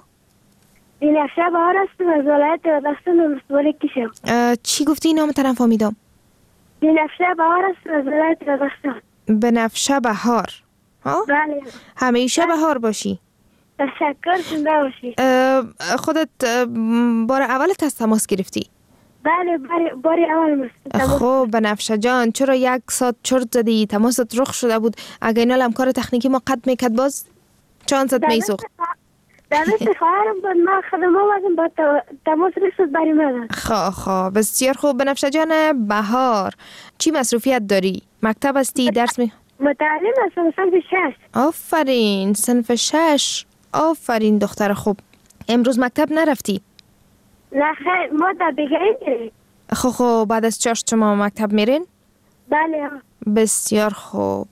بنفشه بهار است از ولایت دستان ولسوالی کشم. چی گفتی؟ نام تنم فهمیدم. بنفشه بهار است از ولایت دستان. بنفشه بهار؟ بله. همیشه بهار باشی. تشکر، زنده باشی. خودت بار اولت از تماس گرفتی؟ بله باری اول مست. خب بنفشه جان چرا 1 ساعت چرت زدی؟ تماست رخ شده بود. اگه اینا همکار تکنیکی ما قد میکرد باز چانست میسوخت. در دست خواهرم بود، ما خدمه وزن با تماس رسید بری مدن. خب بسیار خوب. بنفشه جان بهار چی مصروفیت داری؟ مکتب هستی؟ درس متعلم هستم، صنف 6. آفرین، صنف 6. آفرین دختر خوب. امروز مکتب نرفتی؟ نه خیر، ما در بگرین میریم. خب بعد از چاشت شما مکتب میرین؟ بله. بسیار خوب.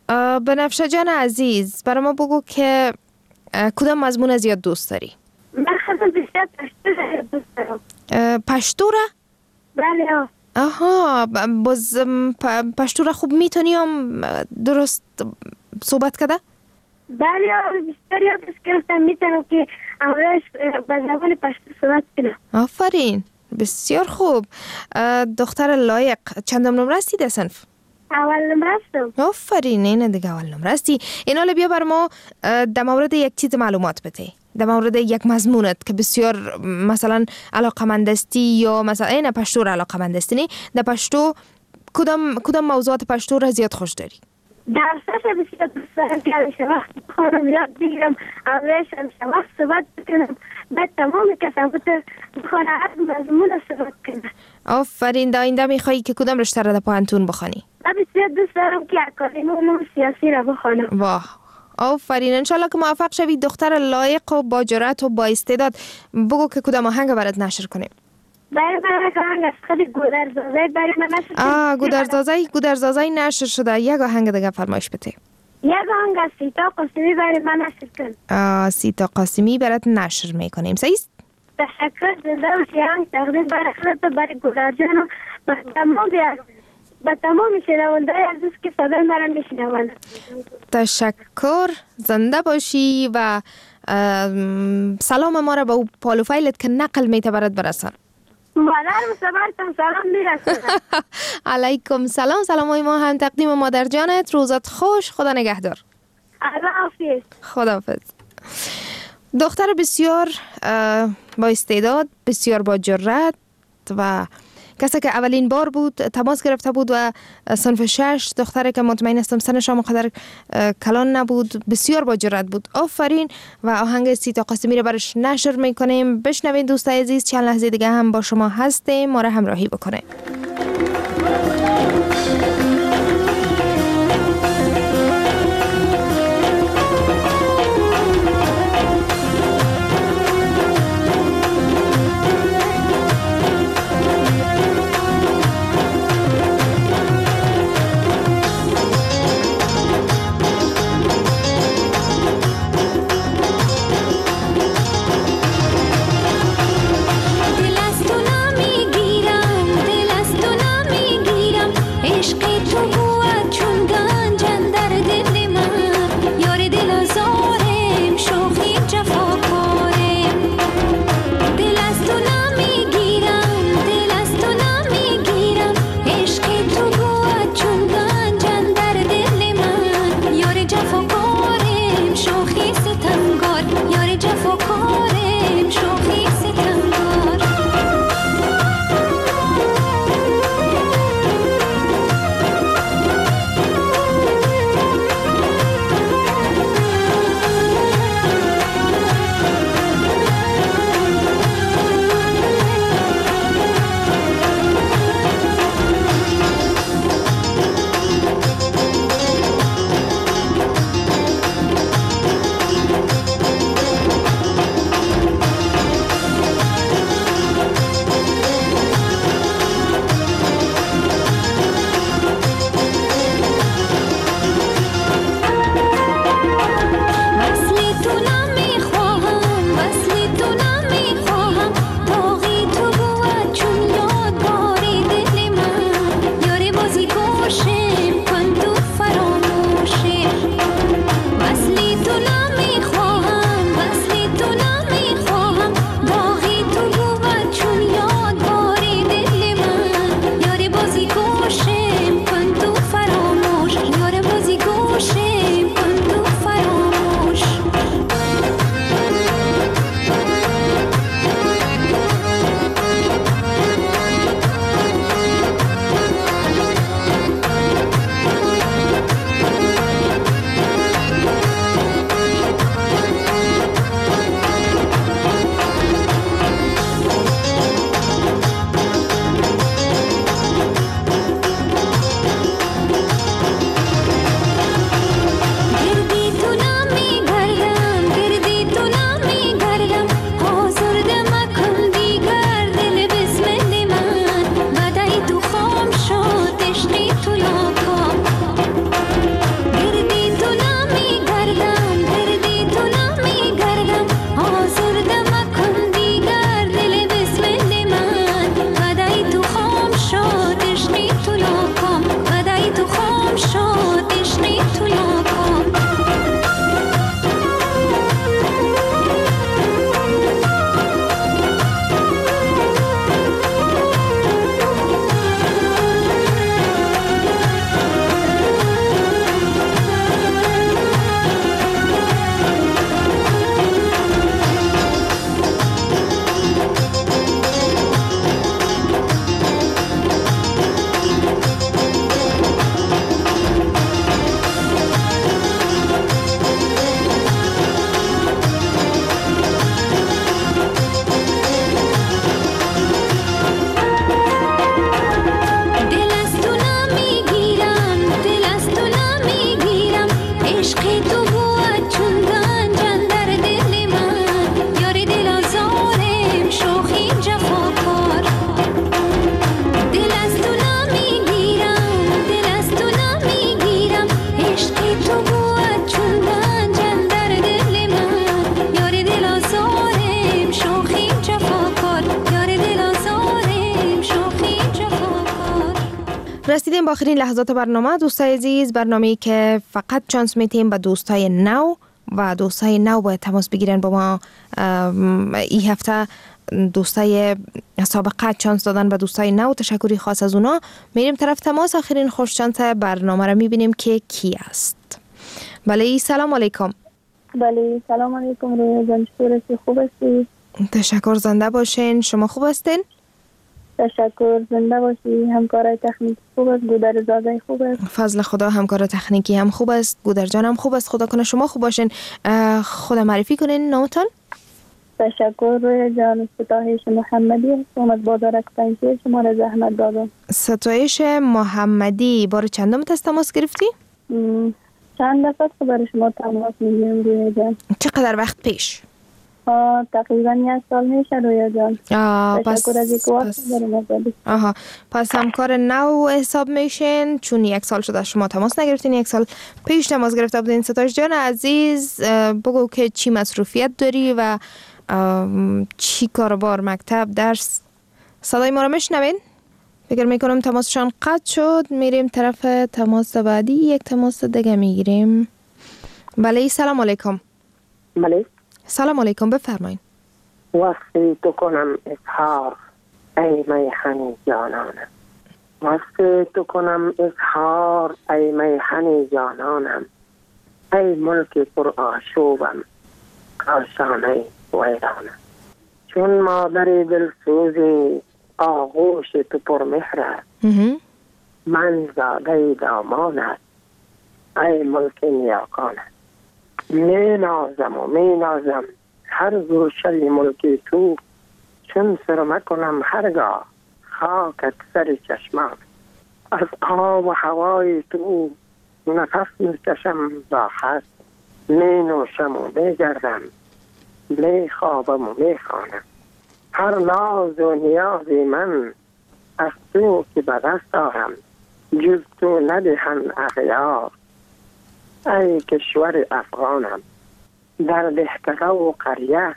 بنفشه جان عزیز برای ما بگو که کدام مضمون زیاد دوست داری؟ من خودم بیشتر پشتو دوست دارم. پشتو را؟ بله. آها، باز پشتو را خوب میتونی هم درست صحبت کده؟ بله بیشتر یاد گرفتم، میتونم که امروز به زبان پشتو صحبت کنم. آفرین، بسیار خوب. دختر لایق چندم نمره هستی در صنف؟ اول نمره هستم. آفرین، اینه دیگه اول نمره هستی. این حالا بیا بر ما در مورد یک چیز معلومات بده، در مورد یک مضمونت که بسیار مثلا علاقمند هستی یا مثلا این پشتو را علاقمند هستی. نه در پشتو کدام موضوعات پشتو را زیاد خوش داری؟ درسش بسیار دوست دارم که همیشه وقت بخونم، یاد بگیرم، همیشه وقت صحبت بکنم، بعد تمام کسان بخونه هر مضمون صحبت کنم. آفرین. در آینده میخوایی که کدام رشته را در پانتون بخونی؟ من بسیار دوست دارم که اکادمی علوم سیاسی را بخونم. واه، آفرین. انشالله که موفق شوی دختر لایق و با جرأت و با استعداد. بگو که کدام آهنگ برات نشر کنیم. برای من آهنگ از خود گودرزازی برای من نشر شده. گودرزازی نشر شده. یک آهنگ دیگه فرمایش بده. یک آهنگ از سیتا قاسمی برای من نشر کن. سیتا قاسمی برات نشر میکنیم. صحیح؟ تشکر، زنده باشی. آهنگ تقدیم برای خودت، برای گودرجان و با تمام شنونده‌های عزیز که صدای مرا میشنوند. تشکر، زنده باشی و سلام ما را به او پالوفایلت که نقل میته برات برسان. مادرم سبرتم سلام میرسونم. علیکم سلام. سلامای ما هم تقدیم مادر جانت. روزت خوش. خدا نگهدار. الله حافظ. خداحافظ. دختر بسیار با استعداد، بسیار با جرأت و کسی که اولین بار بود تماس گرفته بود و صنف 6. دختری که مطمئن هستم سنش هم قدر کلان نبود، بسیار با جرأت بود. آفرین. و آهنگ سیتا قاسمی رو برش نشر میکنیم. بشنوین دوستای عزیز. چند لحظه دیگه هم با شما هستیم، ما را همراهی بکنیم. دل از تو نمیگیرم، دل از تو عشق تو بود چون گنجن در دل من یاری دل آزارم شوخی جفاکار دل از تو نمیگیرم دل از تو نمیگیرم عشق تو بود چون گنجن در دل من یاری دل آزارم شوخی جفاکار یاری دل آزارم شوخی جفاکار. رسیدیم با آخرین لحظات برنامه. دوستای عزیز، برنامه‌ای که فقط چانس میتیم به دوستای نو و دوستای نو باید تماس بگیرن با ما. این هفته دوستای سابقه چانس دادن به دوستای نو، تشکری خاص از اونا. میریم طرف تماس. آخرین خوش چانس برنامه را میبینیم که کی است. بله، سلام علیکم. بله، سلام علیکم. رویا جان، چطور هستی؟ خوب هستی؟ تشکر، زنده باشین. شما خوب هستین؟ تشکر، زنده باشی. همکارای تکنیکی خوب است؟ گودر زاده خوب است؟ فضل خدا، همکار تکنیکی هم خوب است. گودر جان هم خوب است. خدا کنه شما خوب باشین. خود معرفی کنین نامتان. تشکر رویا جان. ستایش محمدی هستم از بازار اکسپنشیر. شما را زحمت دادم. ستایش محمدی، بار چندم تماس گرفتی؟ چند دفعه برای شما تماس میگیرم رویا جان. چقدر وقت پیش؟ تقریبا 1 سال میشه رویا جان. تشکر از یک وقت داریم. پس همکار نو حساب میشین چون 1 سال شده شما تماس نگرفتین. 1 سال پیش تماس گرفته بودین. ستایش جان عزیز، بگو که چی مصروفیت داری و چی کاربار، مکتب، درس؟ صدای ما رو میشنوین؟ فکر میکنم تماسشان قطع شد. میریم طرف تماس بعدی. یک تماس دیگه میگیریم. بله، سلام علیکم. بله، سلام علیکم، بفرمایید. وصفی تو کنم اظهار ای میخنی جانانم، وصفی تو کنم اظهار ای میخنی جانانم، ای ملک پر آشوبم کاشانه ویرانم، چون مادر دلسوزی آغوش تو پر مهر، من زاده دامانت ای ملک نیاکانم، می نازم هر گوشه ملکی تو، چون سرمه کنم هرگاه خاکت سر چشمان، از آب و هوای تو نفس میکشم راحت، می نوشم و می گردم، می خوابم و می خوانم، هر ناز و نیازی من از تو که به دست دارم، جز تو ندهند اغیار ای کشور افغانم، در دهکده و قریه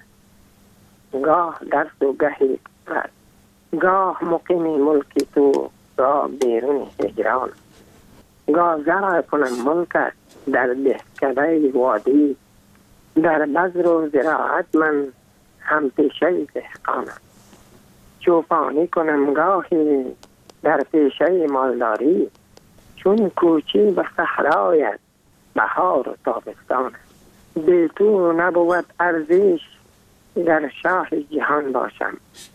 گاه درس و گهی کار، گاه مقیمی ملکی تو گاه بیرون هجران، گاه زرع کنم ملکت در دهکده وادی، در بذر و زراعت من هم پیشه دهقانم، چوپانی کنم گاهی در پیشه مالداری، چون کوچی به صحرایت بهار و تابستان، بی تو نبود ارزش در شاه جهان باشم،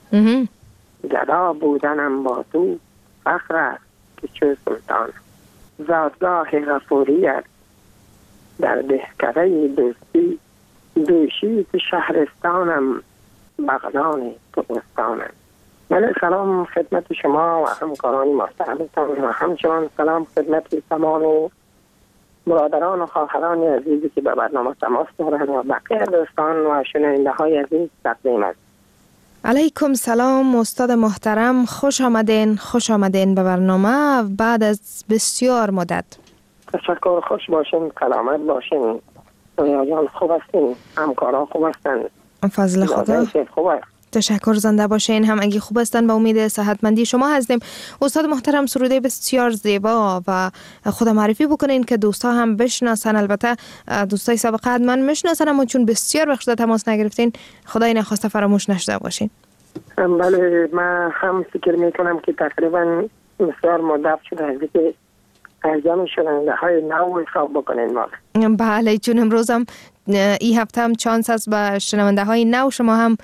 گدا بودنم با تو فخر است که چو سلطان، زادگاه غفوریت در دهکده دوستی، دوشی تو شهرستانم بغدان تو استانم. بله، سلام خدمت شما و همکاران محترمتان و همچنان سلام خدمت تمام برادران و خواهران عزیزی که به برنامه تماس دارند و بقیه دوستان و شنونده های عزیز تقدیم است. علیکم سلام استاد محترم، خوش آمدین به برنامه بعد از بسیار مدت. تشکر، خوش باشین، سلامت باشین. جان خوب هستین؟ همکارا خوب هستن؟ فضل خدا. خوب است. تشکر، زنده باشین. هم اگه خوب هستن به امید صحتمندی شما هستیم. استاد محترم، سروده بسیار زیبا و خود معرفی بکنین که دوستا هم بشناسن. البته دوستای سابقه حتما میشناسن اما چون بسیار وقت تماس نگرفتین خدای نخواسته فراموش نشده باشین. بله، من هم فکر میکنم که تقریبا بسیار مدت شده از که انجام شنونده های نو حساب بکنین ما. بله، چون امروز هم این هفته هم چانس هست به شنونده های نو شما هم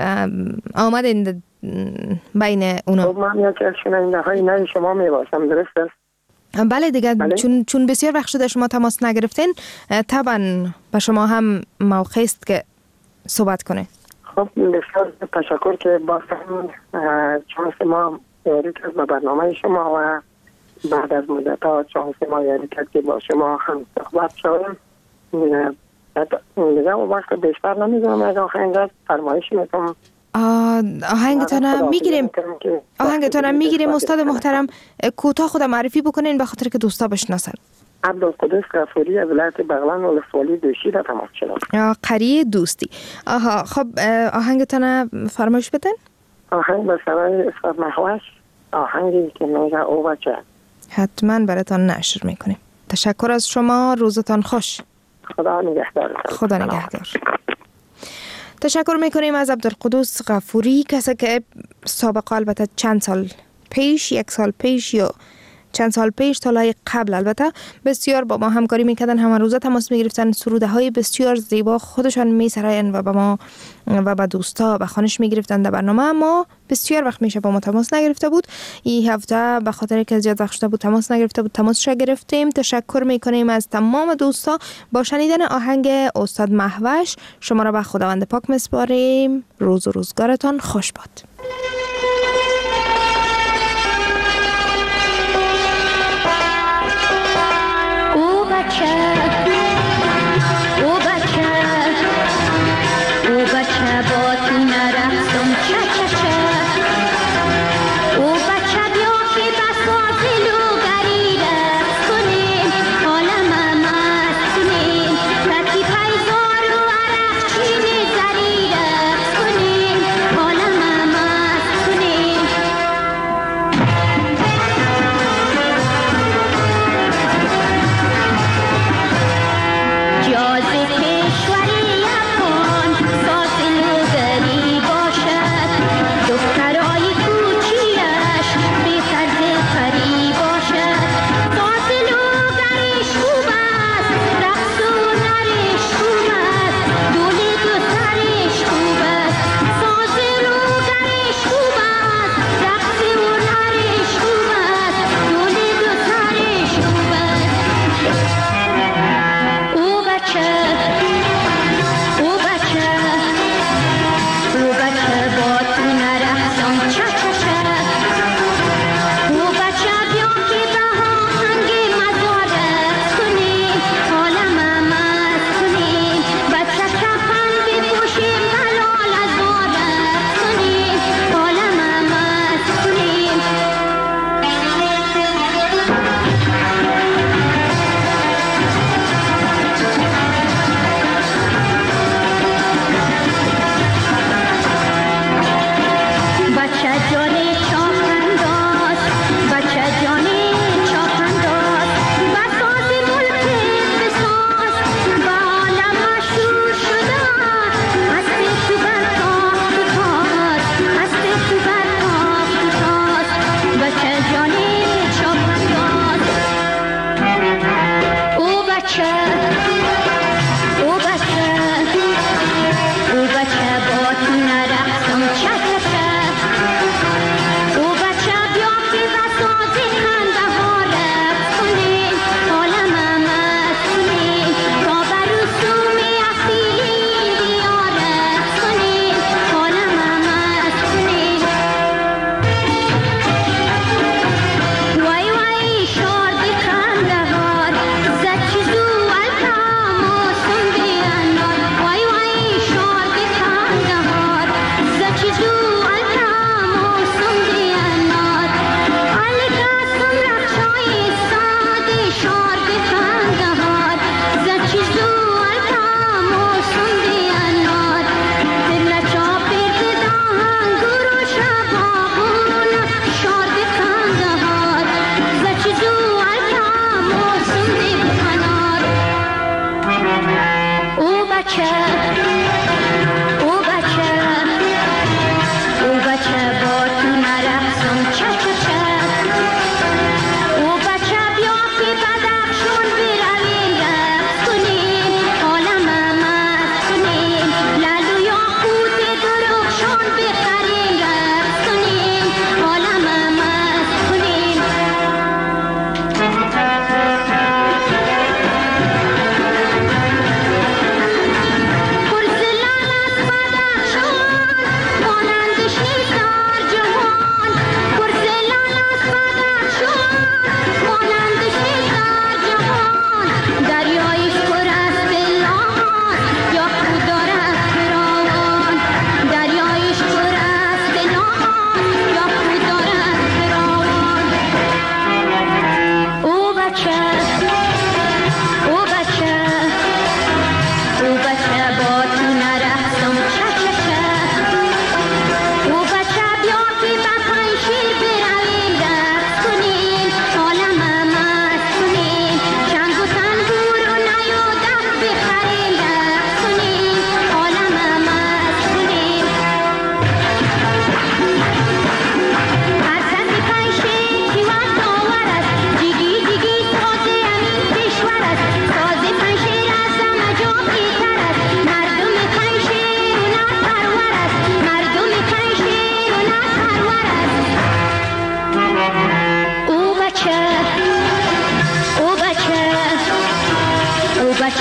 آمدین بین اونا. خب من یکی از شنونده های نو شما می باشم، درست است؟ بله دیگه. بله. چون بسیار وقت شده شما تماس نگرفتین طبعا به شما هم موقع است که صحبت کنه. خب بسیار تشکر که با چانس ما یاری کرد به برنامه شما و بعد از مدت ها چانس ما یاری کرد که با شما هم صحبت شدیم. دیگه وقت بیشتر نمیدونم از آهنگ فرمایش میکنم. آهنگتان میگیریم استاد محترم. کوتاه خود معرفی بکنین به خاطر که دوستا بشناسن. عبدالقدوس غفوری از ولایت بغلان ولسوالی دوشی را تماس شدم. قریه دوستی. خب آهنگتان فرمایش بدن. آهنگ به سرای استاد محوش، آهنگی که میگه او بچه. حتما براتان نشر میکنیم. تشکر از شما، روزتان خوش. خدا نگهدار. خدا نگهدار. تشکر میکنیم از عبدالقدوس غفوری، کسی که سابقه البته چند سال پیش، 1 سال پیش یا چند سال پیش، سالهای قبل البته بسیار با ما همکاری میکردن، همه روزه تماس میگرفتن، سروده های بسیار زیبا خودشان میسراین و به ما و به دوستا به خانش میگرفتن در برنامه. ما بسیار وقت میشه با ما تماس نگرفته بود. این هفته به خاطر که زیاد وقت شده بود تماس نگرفته بود، تماسش گرفتیم. تشکر میکنیم از تمام دوستا. با شنیدن آهنگ استاد محوش شما را به خداوند پاک میسپاریم. روز و روزگارتان خوش باد.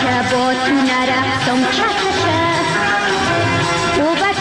با تو نرفتم چه او